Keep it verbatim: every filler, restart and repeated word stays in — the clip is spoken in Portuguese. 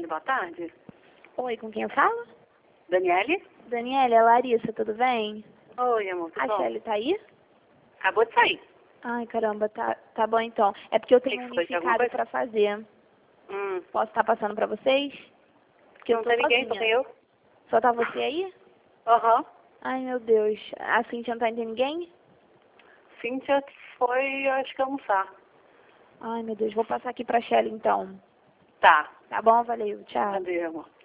Daniele, boa tarde. Oi, com quem eu falo? Daniele? Daniela, é a Larissa, tudo bem? Oi, amor, tudo A bom? Shelly tá aí? Acabou de sair. Ai, caramba, tá, tá bom então. É porque eu tenho um Que foi? Tem alguma unificado coisa? pra fazer. Hum, Posso estar passando pra vocês? Porque não eu tô tem ninguém, sozinha. só tem eu. Só tá você aí? Aham. Ai, meu Deus. A Cintia não tá indo ninguém? Cíntia foi, acho que almoçar. Ai, meu Deus. Vou passar aqui pra Shelly então. Tá. Tá bom? Valeu. Tchau. Cadê, amor?